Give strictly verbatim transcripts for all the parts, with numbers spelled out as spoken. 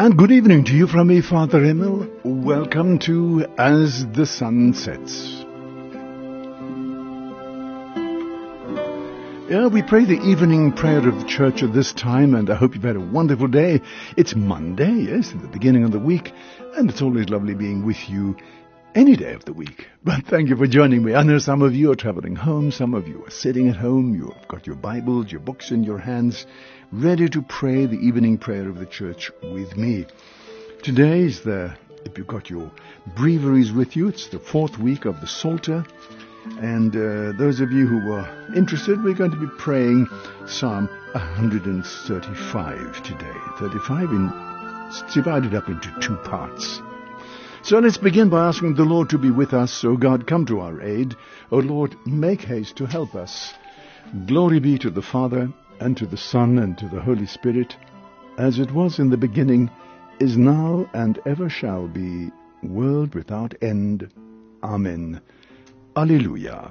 And good evening to you from me, Father Emil. Welcome to As the Sun Sets. Yeah, we pray the evening prayer of the church at this time, and I hope you've had a wonderful day. It's Monday, yes, at the beginning of the week, and it's always lovely being with you any day of the week. But thank you for joining me. I know some of you are traveling home, some of you are sitting at home, you've got your Bibles, your books in your hands, ready to pray the evening prayer of the church with me. Today is the, if you've got your breviaries with you, it's the fourth week of the Psalter. And uh, those of you who are interested, we're going to be praying Psalm one thirty-five today. thirty-five in, it's divided up into two parts. So let's begin by asking the Lord to be with us. O God, come to our aid. O Lord, make haste to help us. Glory be to the Father, and to the Son, and to the Holy Spirit, as it was in the beginning, is now, and ever shall be, world without end. Amen. Alleluia.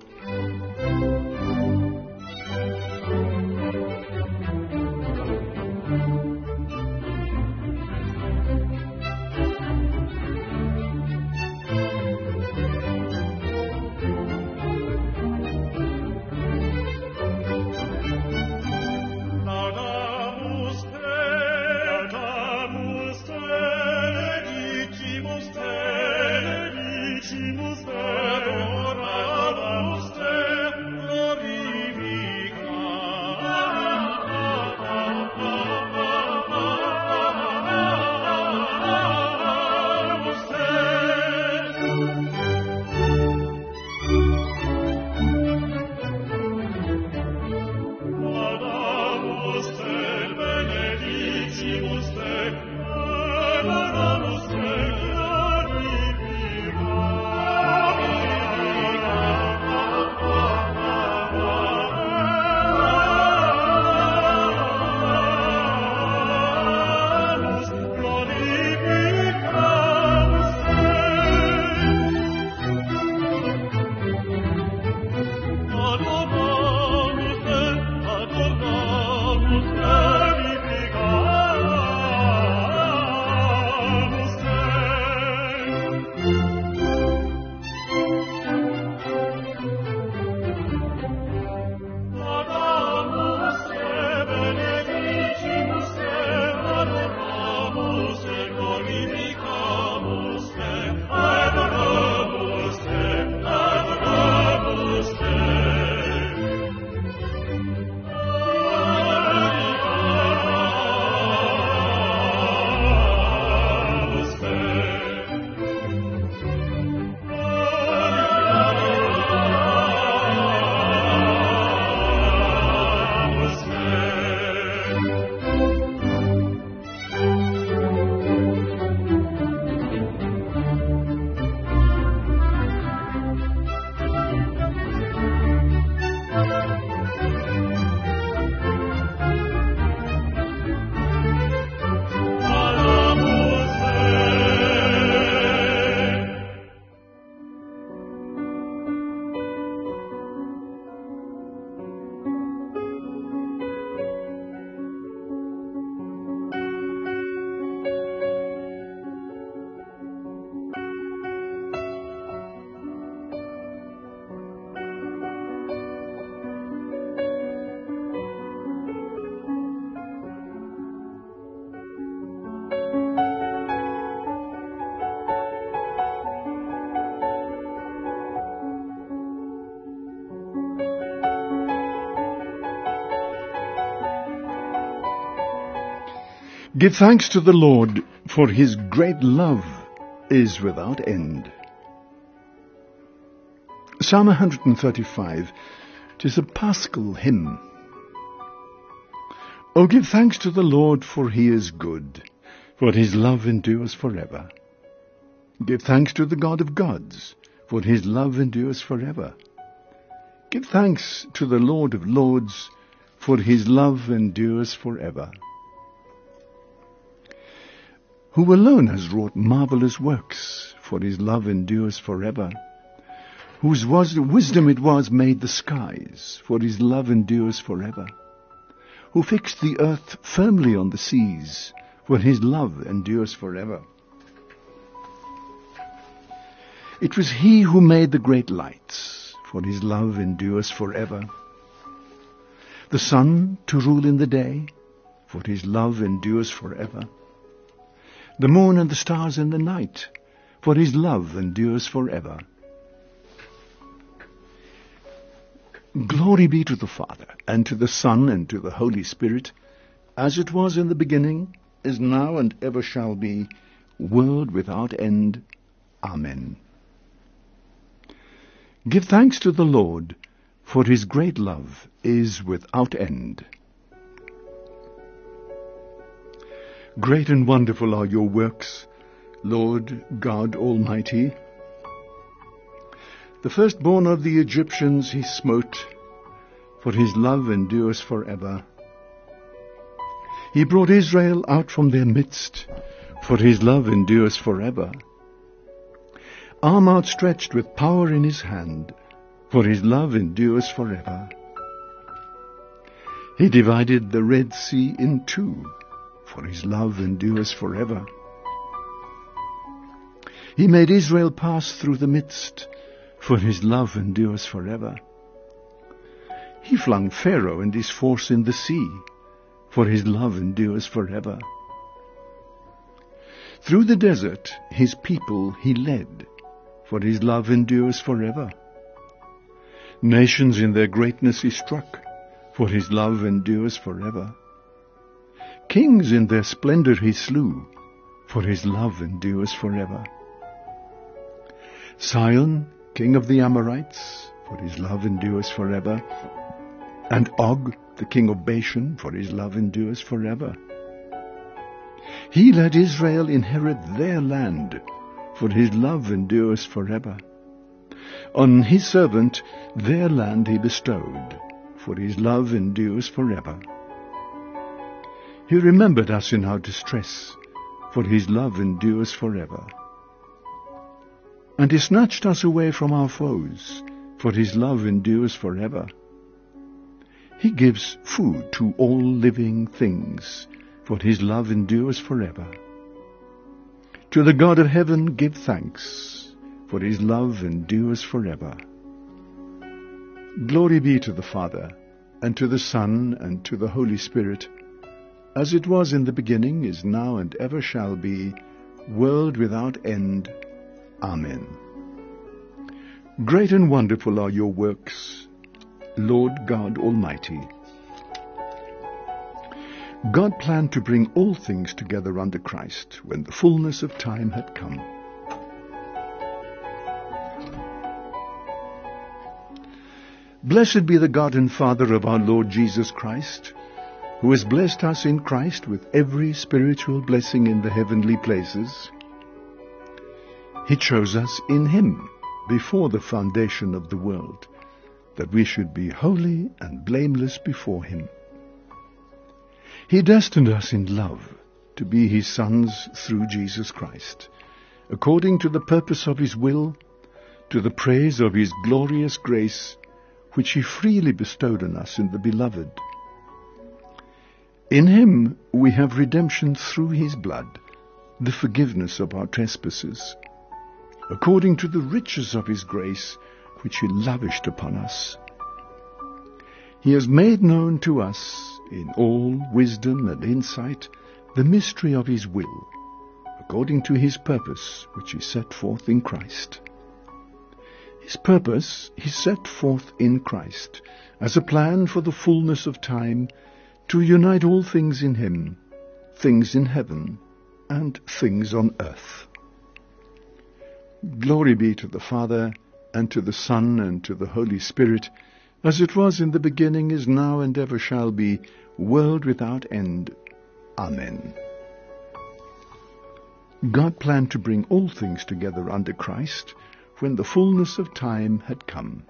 Give thanks to the Lord, for his great love is without end. Psalm one thirty-five, 'tis a Paschal hymn. O give thanks to the Lord, for he is good, for his love endures forever. Give thanks to the God of gods, for his love endures forever. Give thanks to the Lord of lords, for his love endures forever. Who alone has wrought marvelous works, for his love endures forever. Whose was wisdom it was made the skies, for his love endures forever. Who fixed the earth firmly on the seas, for his love endures forever. It was he who made the great lights, for his love endures forever. The sun to rule in the day, for his love endures forever. The moon and the stars in the night, for his love endures forever. Glory be to the Father, and to the Son, and to the Holy Spirit, as it was in the beginning, is now, and ever shall be, world without end. Amen. Give thanks to the Lord, for his great love is without end. Great and wonderful are your works, Lord God Almighty. The firstborn of the Egyptians he smote, for his love endures forever. He brought Israel out from their midst, for his love endures forever. Arm outstretched with power in his hand, for his love endures forever. He divided the Red Sea in two, for his love endures forever. He made Israel pass through the midst, for his love endures forever. He flung Pharaoh and his force in the sea, for his love endures forever. Through the desert his people he led, for his love endures forever. Nations in their greatness he struck, for his love endures forever. Kings in their splendor he slew, for his love endures forever. Sihon, king of the Amorites, for his love endures forever. And Og, the king of Bashan, for his love endures forever. He let Israel inherit their land, for his love endures forever. On his servant their land he bestowed, for his love endures forever. He remembered us in our distress, for his love endures forever. And he snatched us away from our foes, for his love endures forever. He gives food to all living things, for his love endures forever. To the God of heaven give thanks, for his love endures forever. Glory be to the Father, and to the Son, and to the Holy Spirit, as it was in the beginning, is now, and ever shall be, world without end. Amen. Great and wonderful are your works, Lord God Almighty. God planned to bring all things together under Christ when the fullness of time had come. Blessed be the God and Father of our Lord Jesus Christ, who has blessed us in Christ with every spiritual blessing in the heavenly places. He chose us in him before the foundation of the world, that we should be holy and blameless before him. He destined us in love to be his sons through Jesus Christ, according to the purpose of his will, to the praise of his glorious grace, which he freely bestowed on us in the Beloved. In him we have redemption through his blood, the forgiveness of our trespasses, according to the riches of his grace, which he lavished upon us. He has made known to us, in all wisdom and insight, the mystery of his will, according to his purpose, which he set forth in Christ. His purpose he set forth in Christ, as a plan for the fullness of time, to unite all things in him, things in heaven and things on earth. Glory be to the Father, and to the Son, and to the Holy Spirit, as it was in the beginning, is now, and ever shall be, world without end. Amen. God planned to bring all things together under Christ when the fullness of time had come.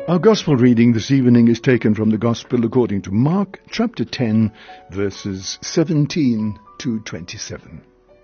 Our Gospel reading this evening is taken from the Gospel according to Mark, chapter ten, verses seventeen to twenty-seven.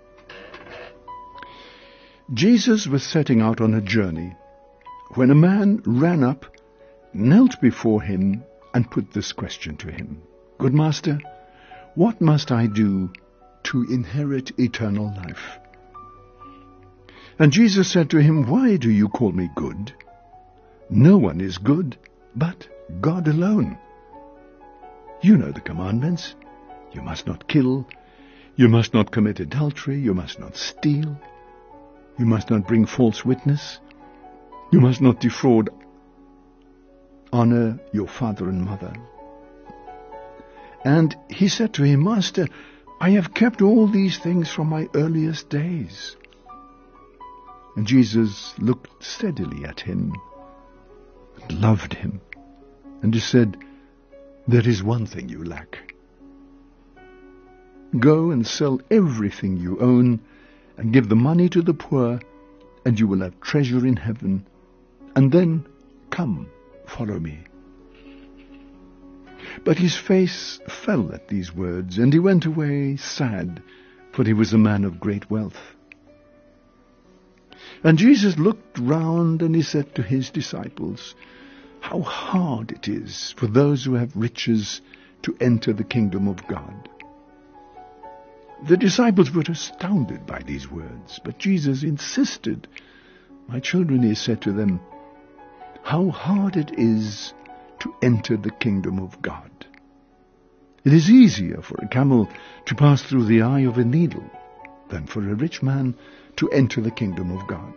Jesus was setting out on a journey when a man ran up, knelt before him, and put this question to him: "Good Master, what must I do to inherit eternal life?" And Jesus said to him, "Why do you call me good? No one is good but God alone. You know the commandments. You must not kill. You must not commit adultery. You must not steal. You must not bring false witness. You must not defraud. Honor your father and mother." And he said to him, "Master, I have kept all these things from my earliest days." And Jesus looked steadily at him, loved him, and he said, "There is one thing you lack. Go and sell everything you own and give the money to the poor, and you will have treasure in heaven. And then come, follow me." But his face fell at these words, and he went away sad, for he was a man of great wealth. And Jesus looked round, and he said to his disciples, "How hard it is for those who have riches to enter the kingdom of God." The disciples were astounded by these words, but Jesus insisted. "My children," he said to them, "how hard it is to enter the kingdom of God. It is easier for a camel to pass through the eye of a needle than for a rich man to enter the kingdom of God."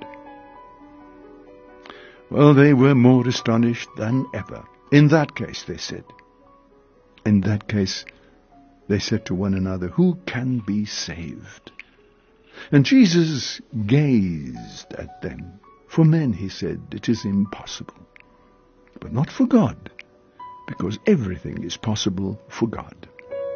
Well, they were more astonished than ever. "In that case," they said, in that case, they said to one another, "who can be saved?" And Jesus gazed at them. "For men," he said, "it is impossible, but not for God, because everything is possible for God."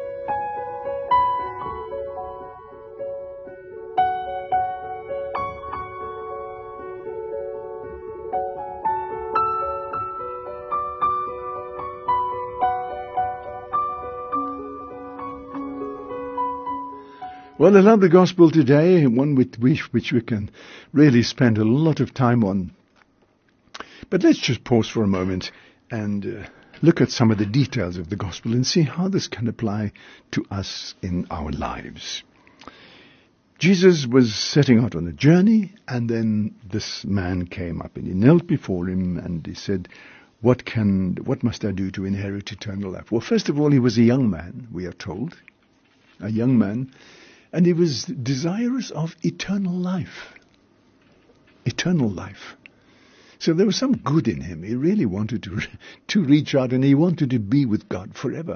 Well, another gospel today, one with which, which we can really spend a lot of time on. But let's just pause for a moment and uh, look at some of the details of the gospel and see how this can apply to us in our lives. Jesus was setting out on a journey, and then this man came up and he knelt before him and he said, what can, what must I do to inherit eternal life? Well, first of all, he was a young man, we are told, a young man. And he was desirous of eternal life. Eternal life. So there was some good in him. He really wanted to, to reach out, and he wanted to be with God forever.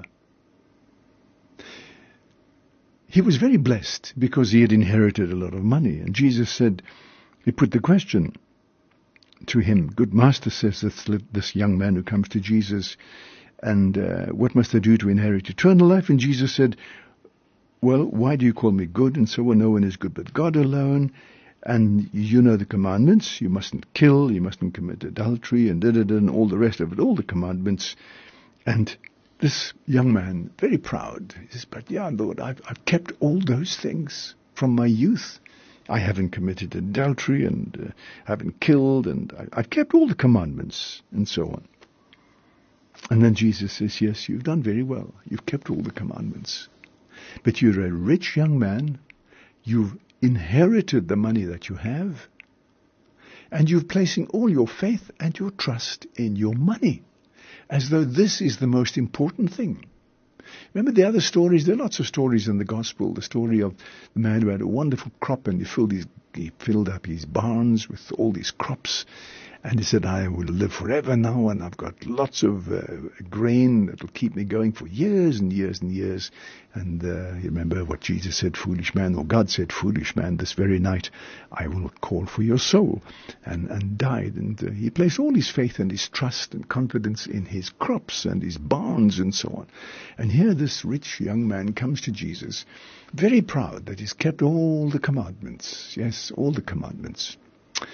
He was very blessed because he had inherited a lot of money. And Jesus said, he put the question to him, "Good Master," says this, this young man who comes to Jesus, "and uh, what must I do to inherit eternal life?" And Jesus said, "Well, why do you call me good?" And so on. "No one is good but God alone. And you know the commandments. You mustn't kill, you mustn't commit adultery, and da-da-da, and all the rest of it, all the commandments." And this young man, very proud, he says, "But yeah, Lord, I've, I've kept all those things from my youth. I haven't committed adultery, and uh, haven't killed, and I, I've kept all the commandments," and so on. And then Jesus says, "Yes, you've done very well. You've kept all the commandments. But you're a rich young man, you've inherited the money that you have, and you're placing all your faith and your trust in your money, as though this is the most important thing." Remember the other stories? There are lots of stories in the gospel. The story of the man who had a wonderful crop, and he filled his, he filled up his barns with all these crops. And he said, "I will live forever now, and I've got lots of uh, grain that will keep me going for years and years and years." And uh, you remember what Jesus said, "Foolish man," or God said, "Foolish man, this very night I will call for your soul," and, and died. And uh, he placed all his faith and his trust and confidence in his crops and his barns and so on. And here this rich young man comes to Jesus, very proud that he's kept all the commandments. Yes, all the commandments.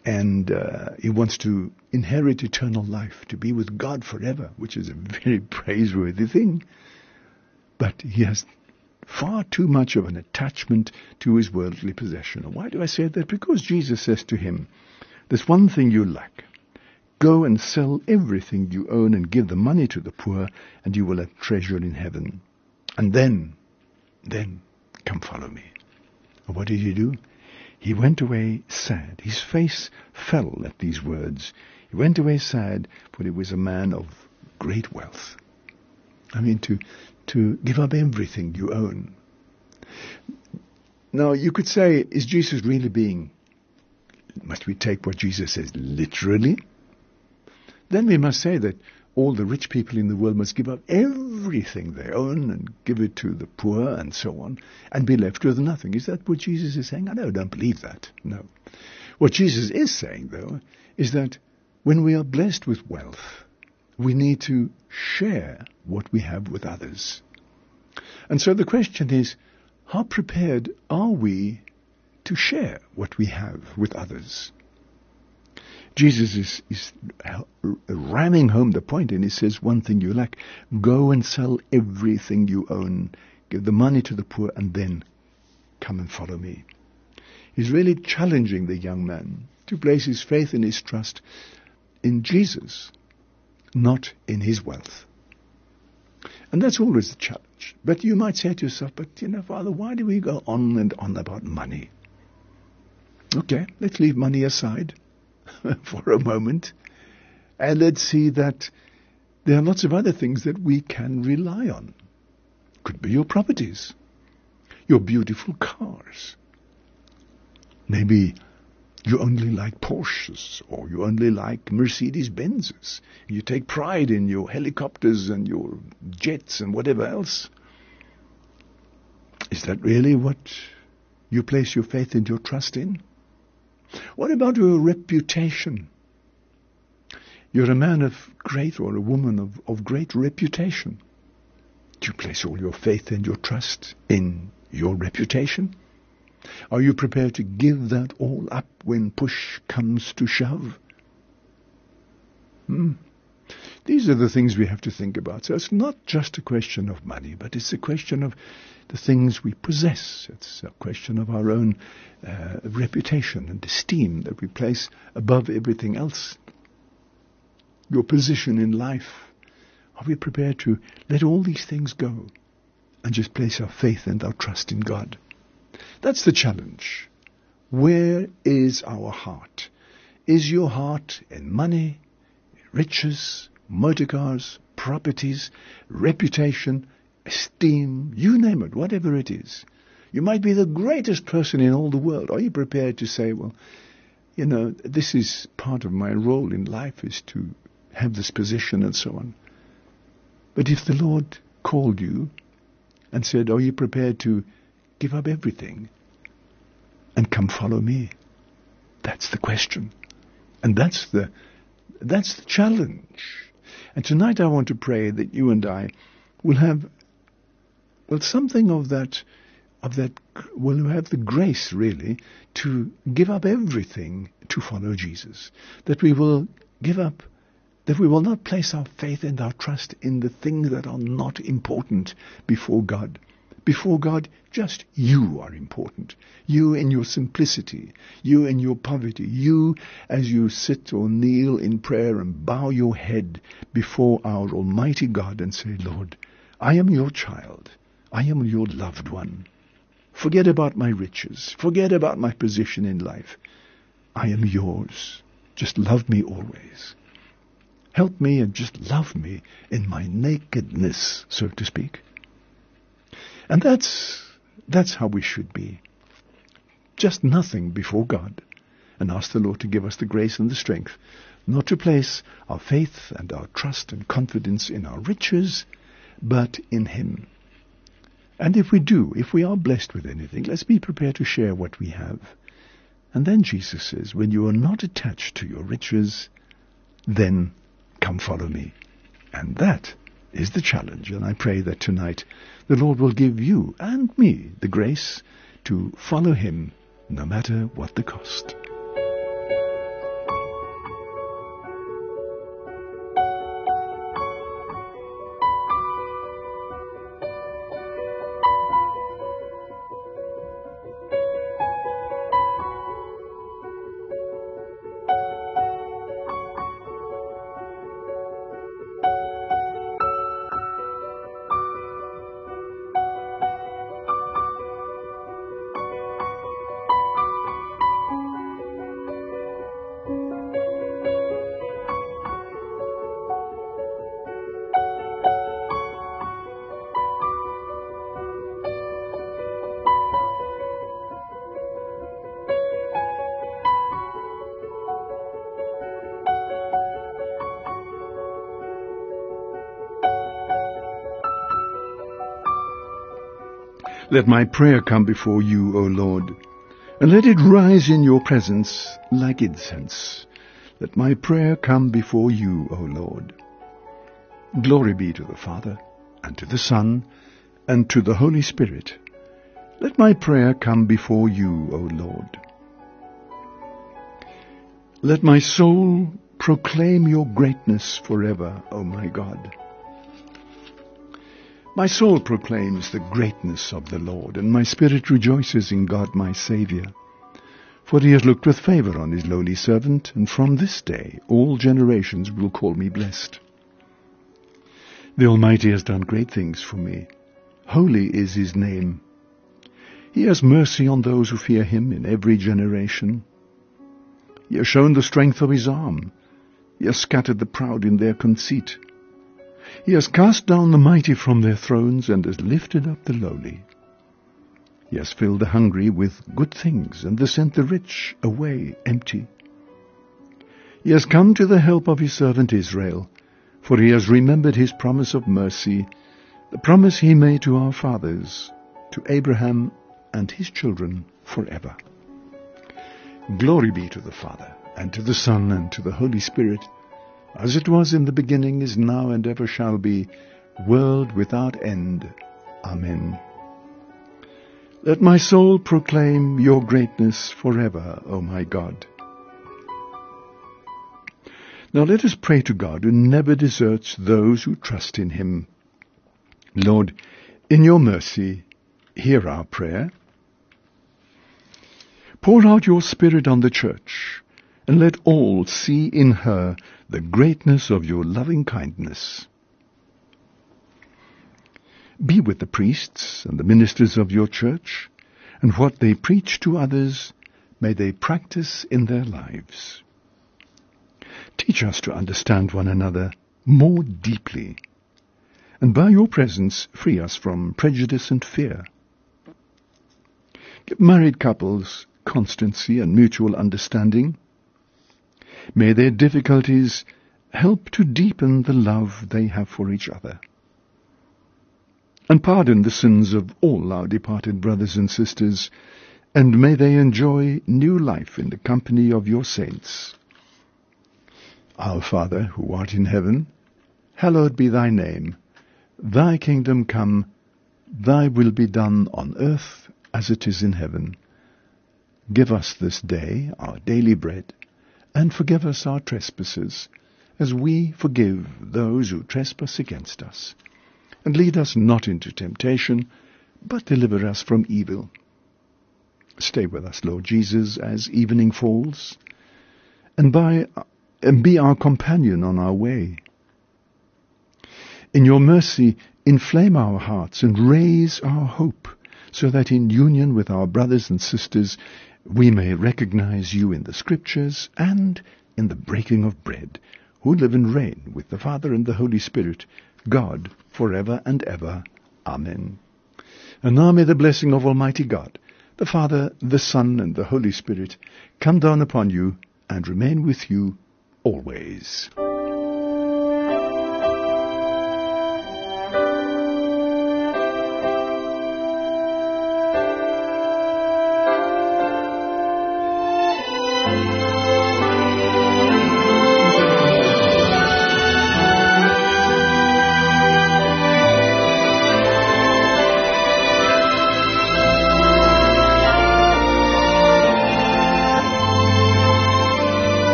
And uh, he wants to inherit eternal life, to be with God forever, which is a very praiseworthy thing. But he has far too much of an attachment to his worldly possession. Why do I say that? Because Jesus says to him, there's one thing you lack. Go and sell everything you own and give the money to the poor, and you will have treasure in heaven. And then, then, come follow me. And what did he do? He went away sad. His face fell at these words. He went away sad, for he was a man of great wealth. I mean, to, to give up everything you own. Now, you could say, is Jesus really being, must we take what Jesus says literally? Then we must say that all the rich people in the world must give up everything they own and give it to the poor and so on, and be left with nothing. Is that what Jesus is saying? I no, don't believe that. No. What Jesus is saying, though, is that when we are blessed with wealth, we need to share what we have with others. And so the question is, how prepared are we to share what we have with others? Jesus is, is ramming home the point, and he says, one thing you lack, go and sell everything you own, give the money to the poor, and then come and follow me. He's really challenging the young man to place his faith and his trust in Jesus, not in his wealth. And that's always the challenge. But you might say to yourself, but you know, Father, why do we go on and on about money? Okay, let's leave money aside for a moment, and let's see that there are lots of other things that we can rely on. Could be your properties, your beautiful cars. Maybe you only like Porsches, or you only like Mercedes-Benzes. You take pride in your helicopters and your jets and whatever else. Is that really what you place your faith and your trust in? What about your reputation? You're a man of great, or a woman of, of great reputation. Do you place all your faith and your trust in your reputation? Are you prepared to give that all up when push comes to shove? Hmm. These are the things we have to think about. So it's not just a question of money, but it's a question of the things we possess. It's a question of our own uh, reputation and esteem that we place above everything else. Your position in life. Are we prepared to let all these things go and just place our faith and our trust in God? That's the challenge. Where is our heart? Is your heart in money, riches, motor cars, properties, reputation, esteem, you name it, whatever it is? You might be the greatest person in all the world. Are you prepared to say, well, you know, this is part of my role in life, is to have this position and so on. But if the Lord called you and said, are you prepared to give up everything and come follow me? That's the question. And that's the that's the challenge. And tonight I want to pray that you and I will have, well, something of that, of that, will have the grace, really, to give up everything to follow Jesus. That we will give up, that we will not place our faith and our trust in the things that are not important before God. Before God, just you are important. You in your simplicity, you in your poverty, you as you sit or kneel in prayer and bow your head before our Almighty God and say, Lord, I am your child. I am your loved one. Forget about my riches. Forget about my position in life. I am yours. Just love me always. Help me and just love me in my nakedness, so to speak. And that's that's how we should be. Just nothing before God. And ask the Lord to give us the grace and the strength not to place our faith and our trust and confidence in our riches, but in Him. And if we do, if we are blessed with anything, let's be prepared to share what we have. And then Jesus says, when you are not attached to your riches, then come follow me. And that is the challenge. And I pray that tonight the Lord will give you and me the grace to follow Him no matter what the cost. Let my prayer come before you, O Lord, and let it rise in your presence like incense. Let my prayer come before you, O Lord. Glory be to the Father, and to the Son, and to the Holy Spirit. Let my prayer come before you, O Lord. Let my soul proclaim your greatness forever, O my God. My soul proclaims the greatness of the Lord, and my spirit rejoices in God my Saviour. For he has looked with favour on his lowly servant, and from this day all generations will call me blessed. The Almighty has done great things for me. Holy is his name. He has mercy on those who fear him in every generation. He has shown the strength of his arm. He has scattered the proud in their conceit. He has cast down the mighty from their thrones and has lifted up the lowly. He has filled the hungry with good things and has sent the rich away empty. He has come to the help of his servant Israel, for he has remembered his promise of mercy, the promise he made to our fathers, to Abraham and his children forever. Glory be to the Father, and to the Son, and to the Holy Spirit, as it was in the beginning, is now, and ever shall be, world without end. Amen. Let my soul proclaim your greatness forever, O my God. Now let us pray to God, who never deserts those who trust in him. Lord, in your mercy, hear our prayer. Pour out your Spirit on the Church, and let all see in her the greatness of your loving kindness. Be with the priests and the ministers of your Church, and what they preach to others may they practice in their lives. Teach us to understand one another more deeply, and by your presence free us from prejudice and fear. Give married couples constancy and mutual understanding. May their difficulties help to deepen the love they have for each other. And pardon the sins of all our departed brothers and sisters, and may they enjoy new life in the company of your saints. Our Father, who art in heaven, hallowed be thy name. Thy kingdom come, thy will be done on earth as it is in heaven. Give us this day our daily bread, and forgive us our trespasses, as we forgive those who trespass against us. And lead us not into temptation, but deliver us from evil. Stay with us, Lord Jesus, as evening falls, and, by, and be our companion on our way. In your mercy, inflame our hearts and raise our hope, so that in union with our brothers and sisters we may recognize you in the Scriptures and in the breaking of bread, who live and reign with the Father and the Holy Spirit, God, forever and ever. Amen. And now may the blessing of Almighty God, the Father, the Son, and the Holy Spirit come down upon you and remain with you always.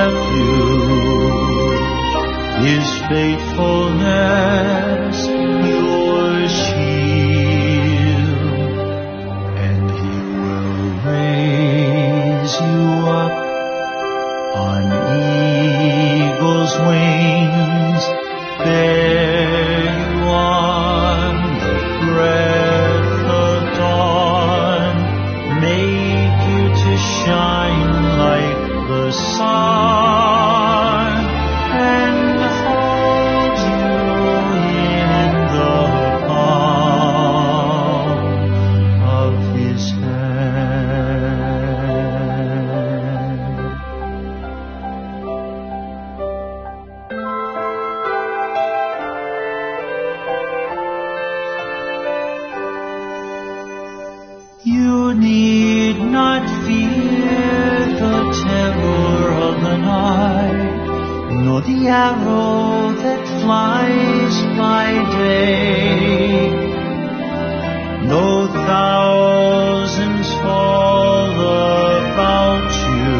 Faithfulness you up on eagle's wings, bear you on the breath of dawn, make you to shine like the sun, and hold you in the palm of his hand. You need not fear the terror of the night, nor the arrow that flies by day. No thousands fall about you,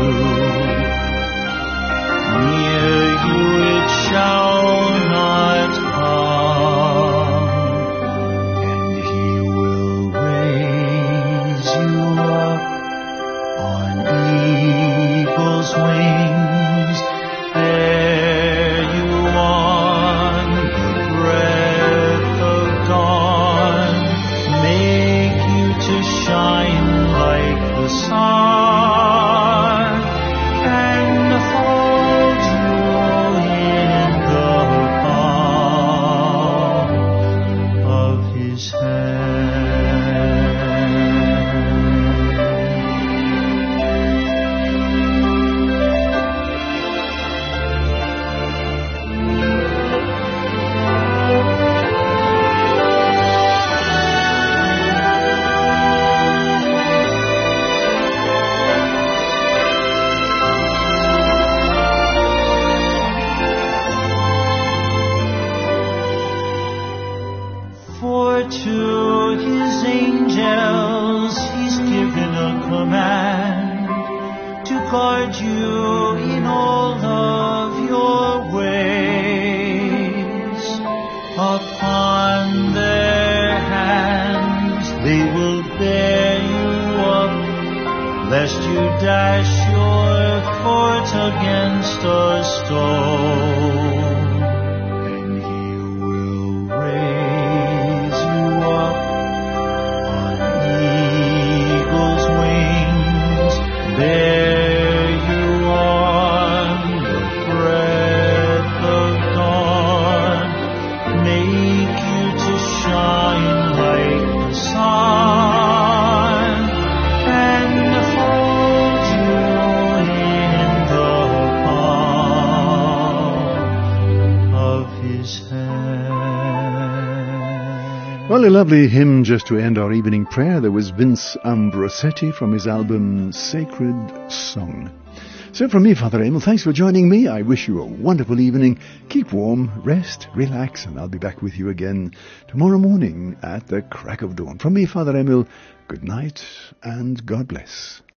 near you it shall not come, and he will raise you up on eagle's wings, bear you on the breath of dawn, make you to shine like the sun, and hold you in the palm of his hand. For to his angels he's given a command to guard you in all of your ways. Upon their hands they will bear you up, lest you dash your foot against a stone. And he will raise you up on eagle's wings, bear you on the breath of dawn, make you to shine like the sun, and hold you in the palm of his hand. Well, a lovely hymn just to end our evening prayer. There was Vince Ambrosetti from his album Sacred Song. So from me, Father Emil, thanks for joining me. I wish you a wonderful evening. Keep warm, rest, relax, and I'll be back with you again tomorrow morning at the crack of dawn. From me, Father Emil, good night and God bless.